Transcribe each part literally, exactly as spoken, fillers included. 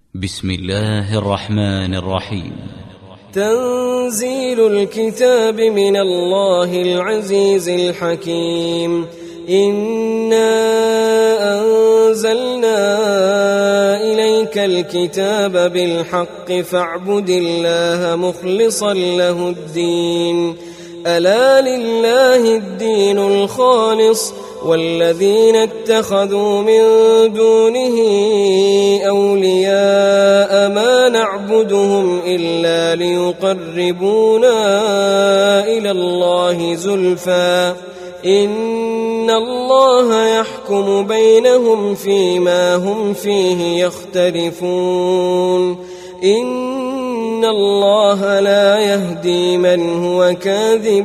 بسم الله الرحمن الرحيم. تنزيل الكتاب من الله العزيز الحكيم. إنا أنزلنا إليك الكتاب بالحق فاعبد الله مخلصا له الدين. ألا لله الدين الخالص والذين اتخذوا من دونه أولياء ما نعبدهم إلا ليقربونا إلى الله زلفى إن الله يحكم بينهم فيما هم فيه يختلفون. إن الله لا يهدي من هو كاذب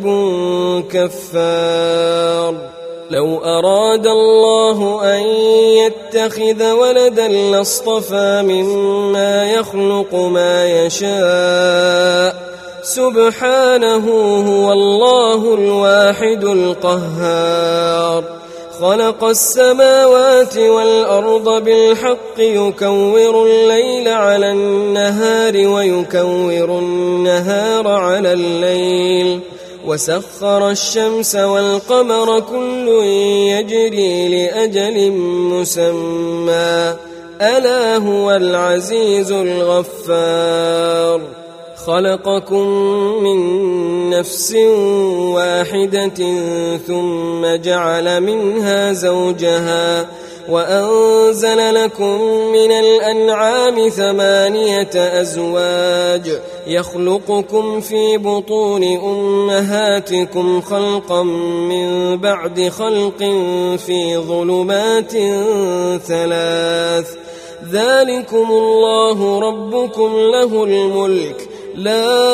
كفار. لو أراد الله أن يتخذ ولدا لاصطفى مما يخلق ما يشاء سبحانه هو الله الواحد القهار. خلق السماوات والأرض بالحق يكور الليل على النهار ويكور النهار على الليل وسخر الشمس والقمر كل يجري لأجل مسمى ألا هو العزيز الغفار. خلقكم من نفس واحدة ثم جعل منها زوجها وأنزل لكم من الأنعام ثمانية أزواج يخلقكم في بطون أمهاتكم خلقا من بعد خلق في ظلمات ثلاث ذلكم الله ربكم له الملك لا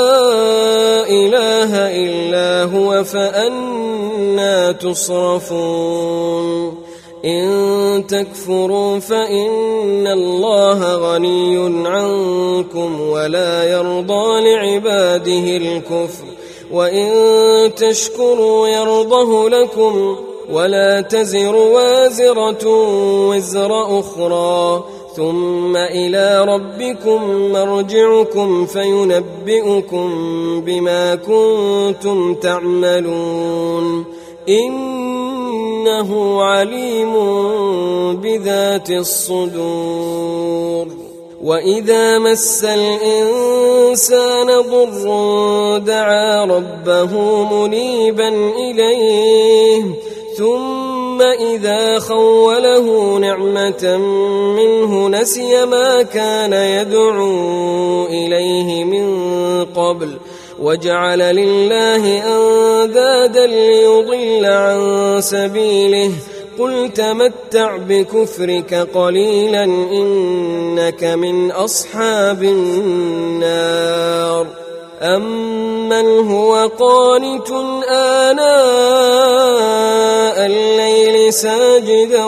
إله إلا هو فأنى تصرفون. إن تكفروا فإن الله غني عنكم ولا يرضى لعباده الكفر وإن تشكروا يرضه لكم ولا تزر وازرة وزر أخرى ثم إلى ربكم مرجعكم فينبئكم بما كنتم تعملون. إنه عليم بذات الصدور. وإذا مس الإنسان ضر دعا ربه منيبا إليه ثم إذا خوله نعمة منه نسي ما كان يدعو إليه من قبل وجعل لله أندادا ليضل عن سبيله قل تمتع بكفرك قليلا إنك من أصحاب النار. أمن هو قانت آناء الليل ساجدا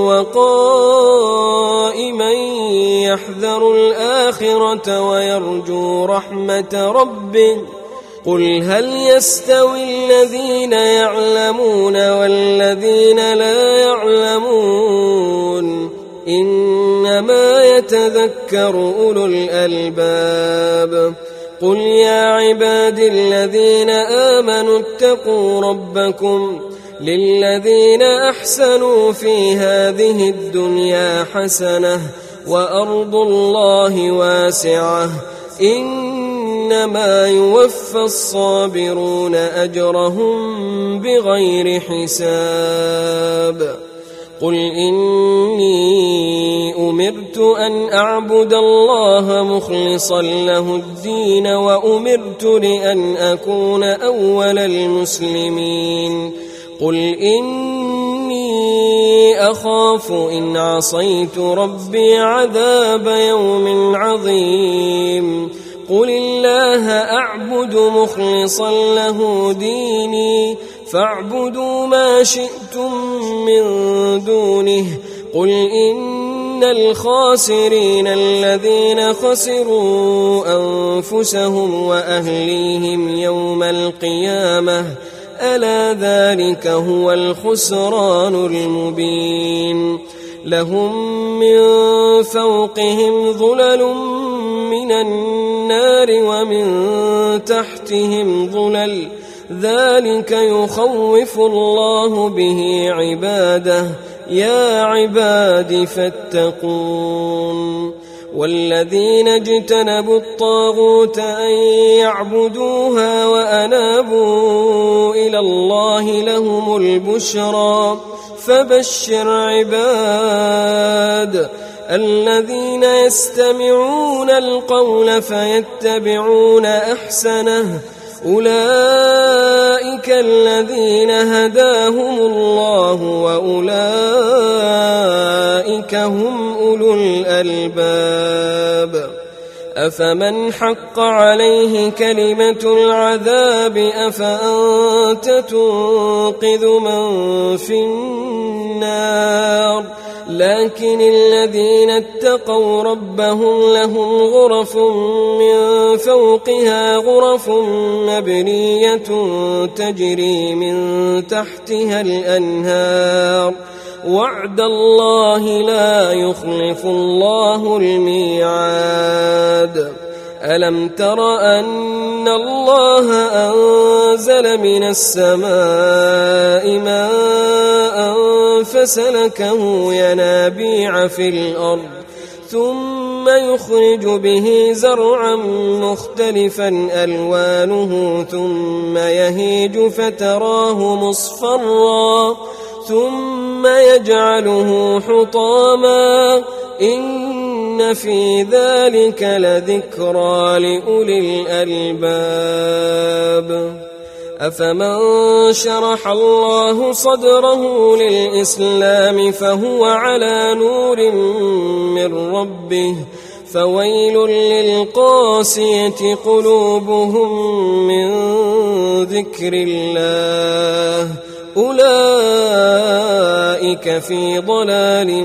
وقائما يحذر الآخرة ويرجو رحمة ربه قل هل يستوي الذين يعلمون والذين لا يعلمون إنما يتذكر أولو الألباب. قل يا عبادي الذين آمنوا اتقوا ربكم للذين أحسنوا في هذه الدنيا حسنة وأرض الله واسعة إنما يوفى الصابرون أجرهم بغير حساب. قل إني أمرت أن أعبد الله مخلصا له الدين وأمرت لأن أكون أول المسلمين. قل إني أخاف إن عصيت ربي عذاب يوم عظيم. قل الله أعبد مخلصا له ديني فاعبدوا ما شئتم من دونه. قل إن الخاسرين الذين خسروا أنفسهم وأهليهم يوم القيامة ألا ذلك هو الخسران المبين. لهم من فوقهم ظلل من النار ومن تحتهم ظلل ذلك يخوف الله به عباده يا عباد فاتقون والذين اجتنبوا الطاغوت أن يعبدوها وأنابوا إلى الله لهم البشرى فبشر عباد الذين يستمعون القول فيتبعون أحسنه أولئك الذين هداهم الله وأولئك هم أولو الألباب أفمن حق عليه كلمة العذاب أفأنت تنقذ من في النار لكن الذين اتقوا ربهم لهم غرف من فوقها غرف مبنية تجري من تحتها الأنهار وعد الله لا يخلف الله الميعاد ألم تر أن الله أنزل من السماء ماء فسلكه ينابيع في الأرض ثم يخرج به زرعا مختلفا ألوانه ثم يهيج فتراه مصفرا ثم يجعله حطاما إن في ذلك لذكرى لأولي الألباب أفمن شرح الله صدره للإسلام فهو على نور من ربه فويل للقاسية قلوبهم من ذكر الله أولئك في ضلال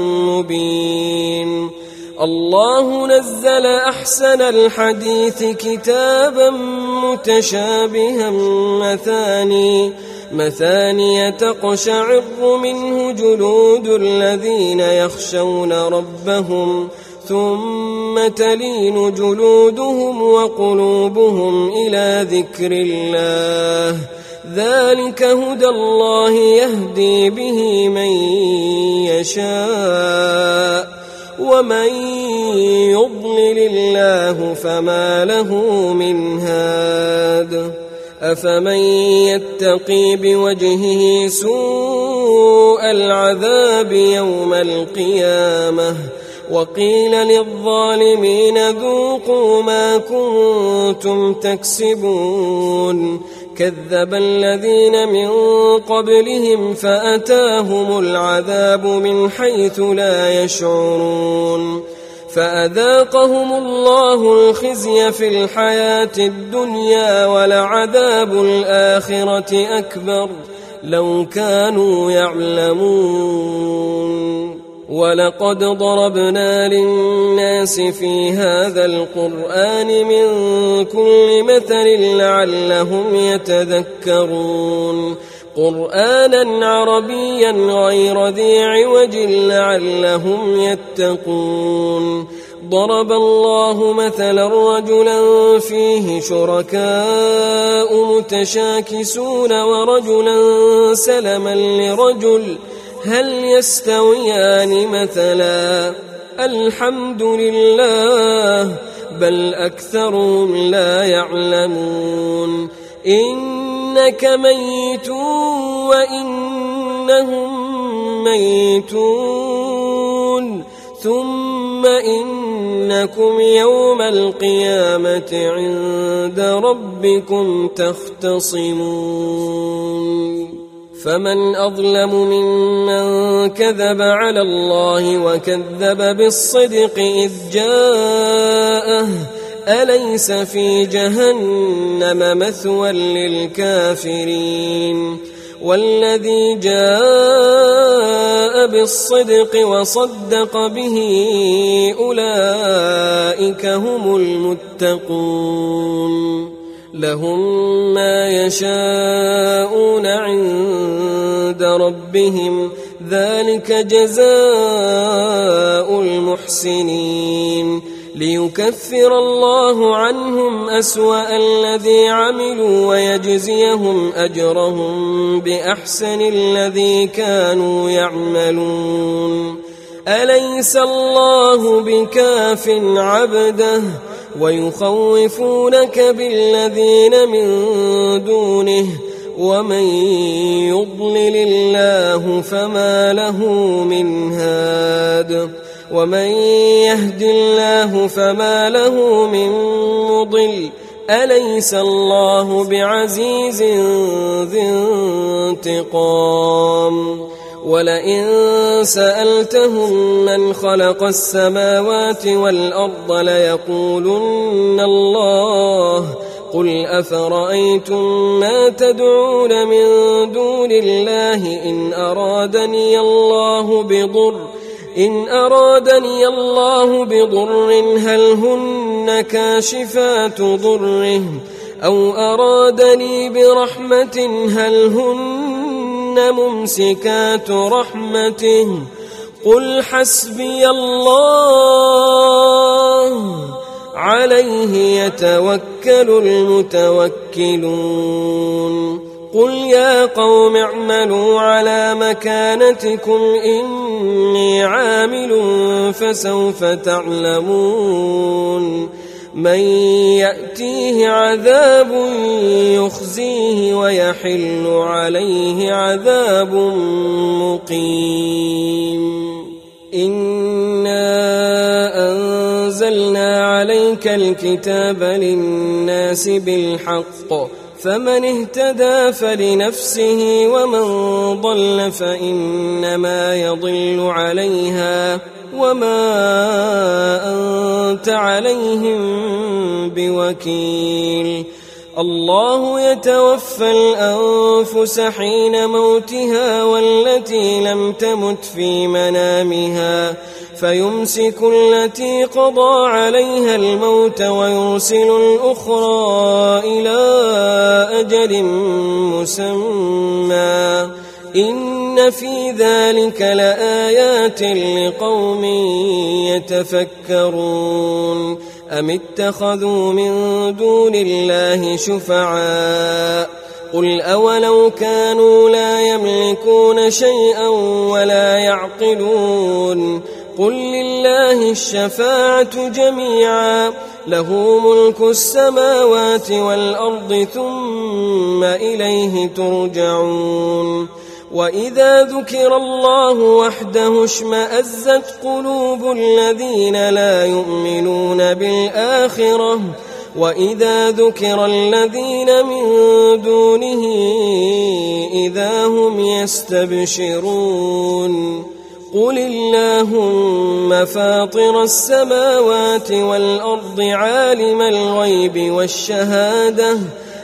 مبين الله نزل أحسن الحديث كتابا متشابها مثاني مثاني تقشعر منه جلود الذين يخشون ربهم ثم تلين جلودهم وقلوبهم إلى ذكر الله ذلك هدى الله يهدي به من يشاء ومن يضلل الله فما له من هاد أفمن يتقي بوجهه سوء العذاب يوم القيامة وقيل للظالمين ذوقوا ما كنتم تكسبون كذب الذين من قبلهم فأتاهم العذاب من حيث لا يشعرون فأذاقهم الله الخزي في الحياة الدنيا ولعذاب الآخرة أكبر لو كانوا يعلمون ولقد ضربنا للناس في هذا القرآن من كل مثل لعلهم يتذكرون قرآنا عربيا غير ذي عوج لعلهم يتقون ضرب الله مثلا رجلا فيه شركاء متشاكسون ورجلا سلما لرجل هل يستويان مثلا الحمد لله بل أكثرهم لا يعلمون إنك ميت وإنهم ميتون ثم إنكم يوم القيامة عند ربكم تختصمون فمن أظلم ممن كذب على الله وكذب بالصدق إذ جاءه أليس في جهنم مثوى للكافرين والذي جاء بالصدق وصدق به أولئك هم المتقون لهم ما يشاءون عند ربهم ذلك جزاء المحسنين ليكفر الله عنهم أسوأ الذي عملوا ويجزيهم أجرهم بأحسن الذي كانوا يعملون أليس الله بكاف عبده ويخوفونك بالذين من دونه ومن يضلل الله فما له من هاد ومن يهد الله فما له من مضل أليس الله بعزيز ذي انتقام ولئن سألتهم من خلق السماوات والأرض ليقولن الله قل أفرأيتم ما تدعون من دون الله إن أرادني الله بضر إن أرادني الله بضر هل هن كاشفات ضره أو أرادني برحمة هل هن ممسكات رحمته قل حسبي الله عليه يتوكل المتوكلون قل يا قوم اعملوا على مكانتكم إني عامل فسوف تعلمون من يأتيه عذاب يخزيه ويحل عليه عذاب مقيم إنا أنزلنا عليك الكتاب للناس بالحق فمن اهتدى فلنفسه ومن ضل فإنما يضل عليها وما أنت عليهم بوكيل الله يتوفى الأنفس حين موتها والتي لم تمت في منامها فيمسك التي قضى عليها الموت ويرسل الأخرى إلى أجل مسمى إن في ذلك لآيات لقوم يتفكرون أم اتخذوا من دون الله شفعاء قل أولو كانوا لا يملكون شيئا ولا يعقلون قل لله الشفاعة جميعا له ملك السماوات والأرض ثم إليه ترجعون وإذا ذكر الله وحده اشمأزت قلوب الذين لا يؤمنون بالآخرة وإذا ذكر الذين من دونه إذا هم يستبشرون قل اللهم فاطر السماوات والأرض عالم الغيب والشهادة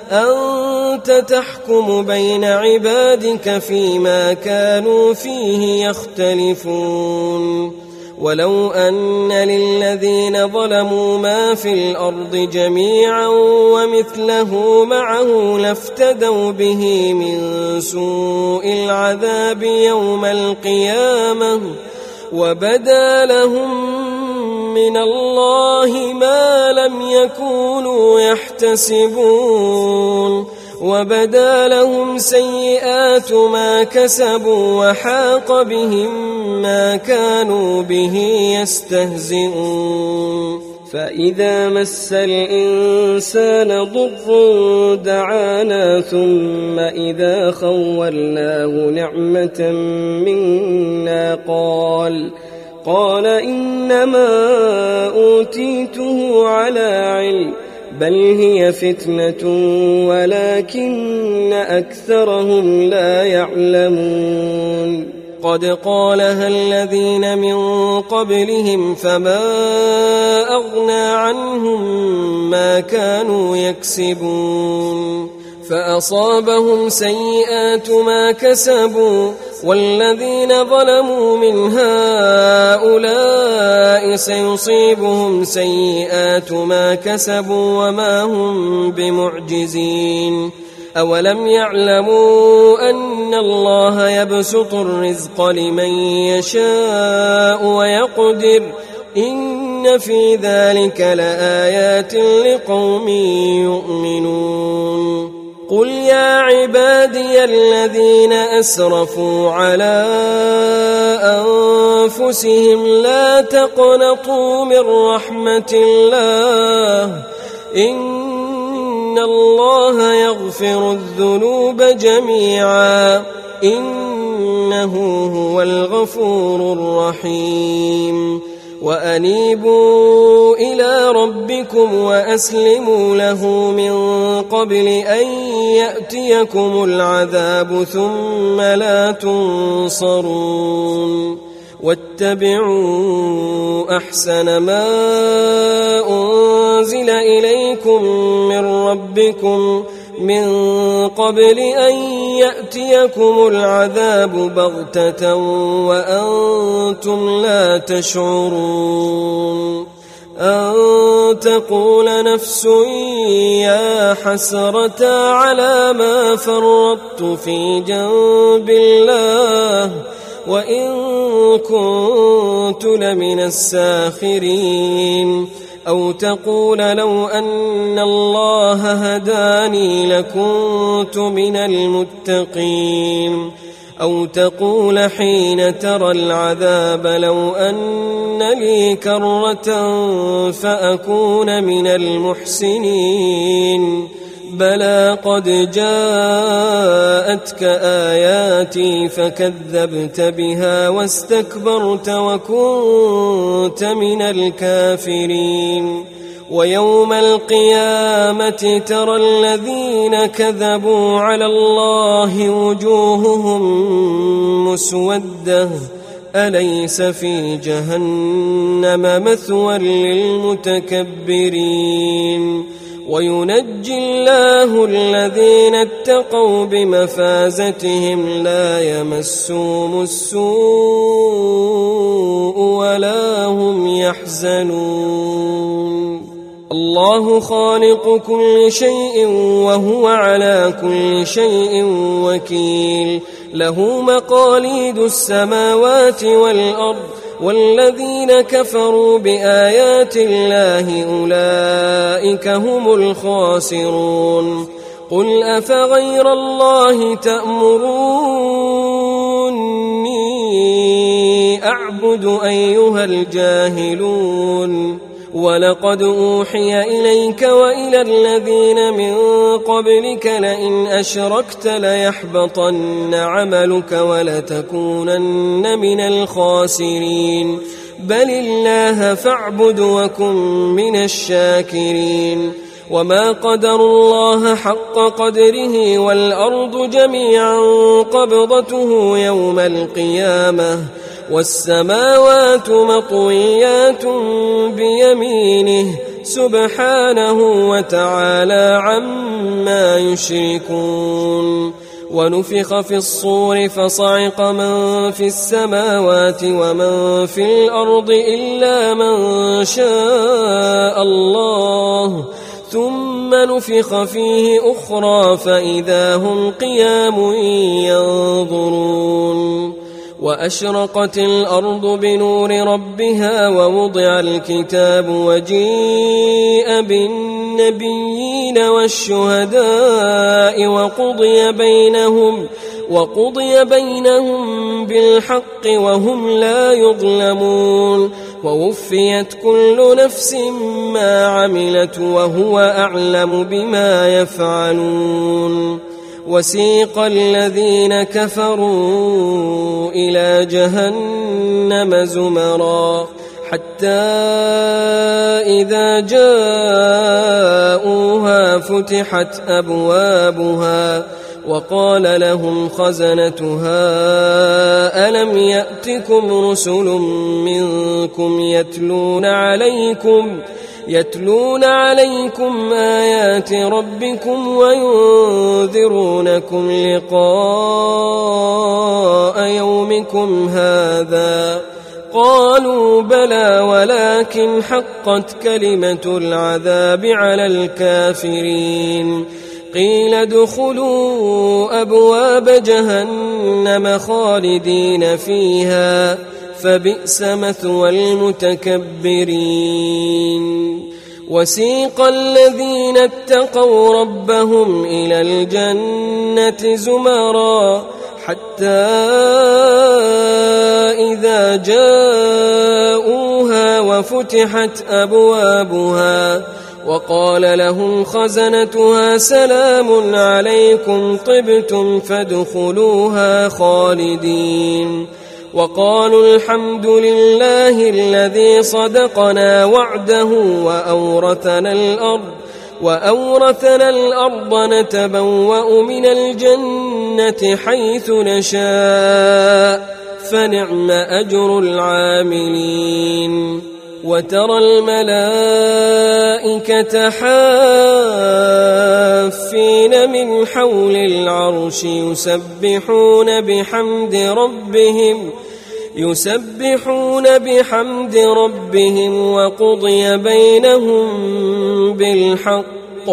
أنت تحكم بين عبادك فيما كانوا فيه يختلفون ولو أن للذين ظلموا ما في الأرض جميعا ومثله معه لافتدوا به من سوء العذاب يوم القيامة وبدا لهم من الله ما لم يكونوا يحتسبون وبدا لهم سيئات ما كسبوا وحاق بهم ما كانوا به يستهزئون فإذا مس الإنسان ضر دعانا ثم إذا خولناه نعمة منا قال قال إنما أوتيته على علم بل هي فتنة ولكن أكثرهم لا يعلمون قد قالها الذين من قبلهم فما أغنى عنهم ما كانوا يكسبون فأصابهم سيئات ما كسبوا والذين ظلموا من هؤلاء سيصيبهم سيئات ما كسبوا وما هم بمعجزين أولم يعلموا أن الله يبسط الرزق لمن يشاء ويقدر إن في ذلك لآيات لقوم يؤمنون قل يا عبادي الذين أسرفوا على أنفسهم لا تقنطوا من رحمة الله إن الله يغفر الذنوب جميعا إنه هو الغفور الرحيم وأنيبوا إلى ربكم وأسلموا له من قبل أن يأتيكم العذاب ثم لا تنصرون واتبعوا أحسن ما أنزل إليكم من ربكم من قبل أن يأتيكم العذاب بغتة وأنتم لا تشعرون أن تقول نفس يا حسرة على ما فرطت في جنب الله وإن كنت لمن الساخرين أو تقول لو أن الله هداني لكنت من المتقين أو تقول حين ترى العذاب لو أن لي كرة فأكون من المحسنين بلى قد جاءتك آياتي فكذبت بها واستكبرت وكنت من الكافرين ويوم القيامة ترى الذين كذبوا على الله وجوههم مسودة أليس في جهنم مثوى للمتكبرين وينجي الله الذين اتقوا بمفازتهم لا يمسهم السوء ولا هم يحزنون الله خالق كل شيء وهو على كل شيء وكيل له مقاليد السماوات والأرض والذين كفروا بآيات الله أولئك هم الخاسرون قل أفغير الله تأمروني أعبد أيها الجاهلون ولقد أوحي إليك وإلى الذين من قبلك لئن أشركت ليحبطن عملك ولتكونن من الخاسرين بل الله فاعبد وكن من الشاكرين وما قدر الله حق قدره والأرض جميعا قبضته يوم القيامة والسماوات مطويات بيمينه سبحانه وتعالى عما يشركون ونفخ في الصور فصعق من في السماوات ومن في الأرض إلا من شاء الله ثم نفخ فيه أخرى فإذا هم قيام ينظرون وأشرقت الأرض بنور ربها ووضع الكتاب وجيء بالنبيين والشهداء وقضي بينهم وقضي بينهم بالحق وهم لا يظلمون ووفيت كل نفس ما عملت وهو أعلم بما يفعلون وسيق الذين كفروا إلى جهنم زمرا حتى إذا جاءوها فتحت أبوابها وقال لهم خزنتها ألم يأتكم رسل منكم يتلون عليكم يتلون عليكم آيات ربكم وينذرونكم لقاء يومكم هذا قالوا بلى ولكن حقت كلمة العذاب على الكافرين قيل ادخلوا أبواب جهنم خالدين فيها فبئس مثوى المتكبرين وسيق الذين اتقوا ربهم إلى الجنة زمرا حتى إذا جاءوها وفتحت أبوابها وقال لهم خزنتها سلام عليكم طبتم فادخلوها خالدين وقالوا الحمد لله الذي صدقنا وعده وأورثنا الأرض وأورثنا الأرض نتبوأ من الجنة حيث نشاء فنعم أجر العاملين وترى الملائكة حافين من حول العرش يسبحون بحمد ربهم يسبحون بحمد ربهم وقضي بينهم بالحق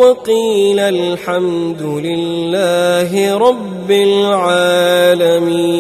وقيل الحمد لله رب العالمين.